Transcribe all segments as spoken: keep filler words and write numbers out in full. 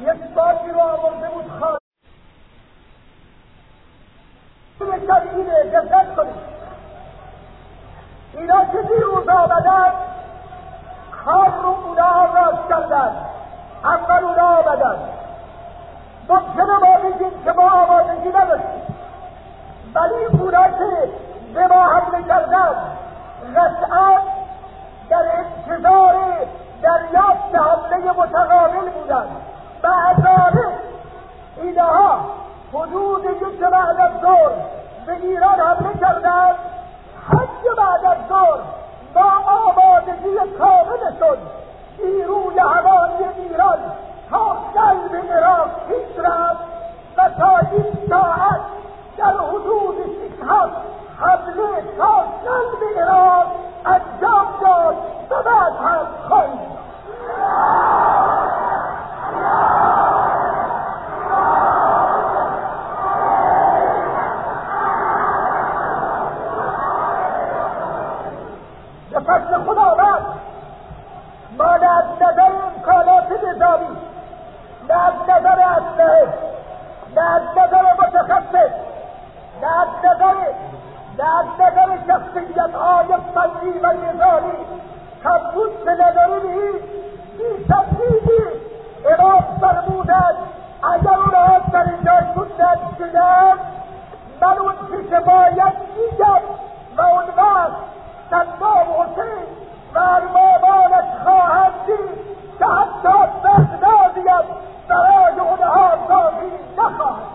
یک باجی رو آورده بود خواهد اینه دقت کنید. اینا که دیروز آمدن کار رو اونا آغاز کردن. اول اونا آمدن. ممکنه ما بگیم که ما آمادگی نداشتیم، ولی اونا که به ما حمله کردن قطعا در انتظار دریافت حمله متقابل بودن. بعد ذلك اینها حدود یک بعد از ظهر به ایران حمله کردند. حج بعد از ظهر با آمادگی کاملشون نیروی هوایی ایران تا قلب عراق پیش رفت و تا این ساعت در حدود شش هفت حمله تا قلب عراق انجام داد و بعد هم خواهیم به فضل خداوند ما نه از نظر امکانات نظامی، نه از نظر اسلحه، نه از نظر متخصص، نه از نظر نه از نظر شخصیت‌های فنی و نظامی کمبود نداریم. بی تردیدی امام فرمودند اگر اونها سر جایشون ننشینند من اون چی که باید میگم و اون وقت صدام حسین و اربابانش خواهند دید که حتی بغدادیم برای اونها کافی نخواهد.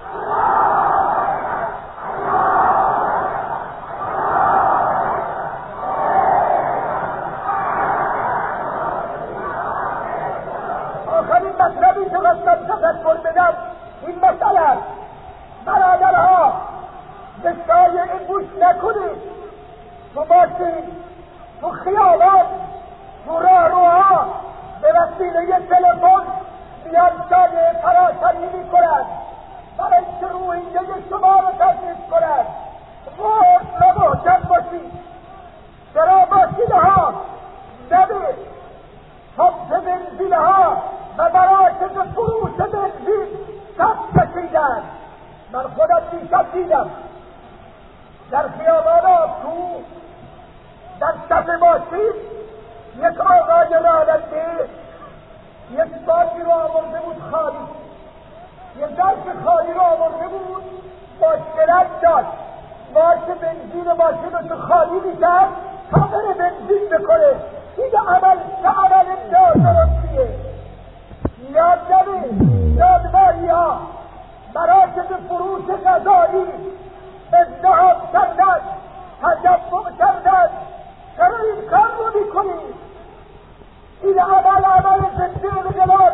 آخرین مطلبی که خواستم تذکر بدم این مسئله است. برادرها به شایعه گوش نکنید. تو باشید تو خیابان، تو راهروها به وسیله تلفن میان شایعه پراشنی میکنند برای اینکه روحیه شما رو تشویش کنند. وارد و محکم باشید. چرا ماشینها نبید پمپ بنزینها و مراکز فروش بنزین صف کشیدند. من خودم دیشب دیدم در خیابان تو در صف ماشین یک آقای راننده یک باجی رو آورده بود خالی، یک ظرف خالی رو آورده بود، مشکلت داشت. ماشین بنزین ماشین رو تو خالی میکرد تا بره بنزین بکنه. این عمل چه عمل نادرستیه؟ یاد نمی یادمایی ها مراکز فروش غذایی ازدحام کردن، تجمع کردن. چرا این کار رو میکنید؟ این عمل عمل زنده قلال